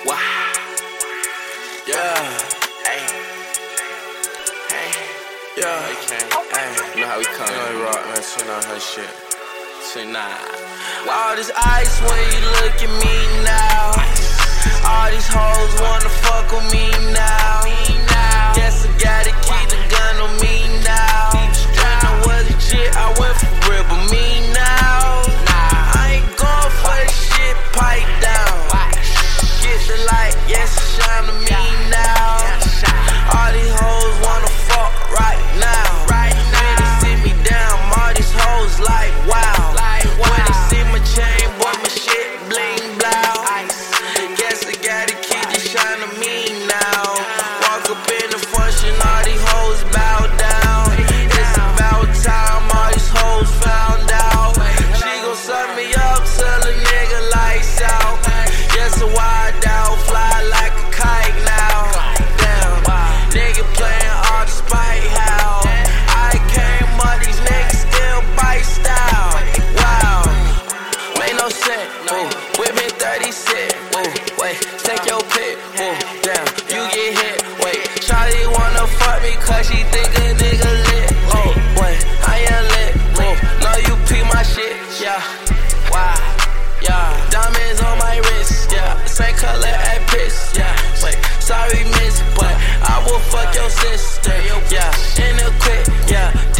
Wow. Yeah. Hey. Hey. Yeah. Hey. You know how we come. You know we rock, man. You know her shit. Say nah. All this ice when you look at me now. All these hoes wanna fuck with me now. Guess I gotta keep the gun on me now. When I was legit, I went for real, but me now. I ain't going for this shit, pipe down. Get the light, yes, shine to me now. All these hoes wanna fuck right now. When they sit me down, all these hoes like wow. When they see my chain, boy, my shit bling blow. Guess I gotta keep this shine to me now. Walk up in the function, all these hoes bow down. It's about time all these hoes found out. She gon' suck me up till a nigga lights out. Yes, a wild out, fly like a kite now. Damn, nigga playing all the spite how I came up, these niggas still bite style. Wow, make no sense. Ooh, with me 36. Ooh, wait, take your pick. Ooh, damn, you get hit. Wait, Charlie wanna fuck me cause she think a nigga lit. Oh, wait, I ain't lit. Ooh, know you peep my shit. Yeah, wow, yeah. Diamonds on my wrist. Yeah, same color as piss. Yeah, wait, sorry miss, but I will fuck your sister. Yeah, in a quick. Yeah.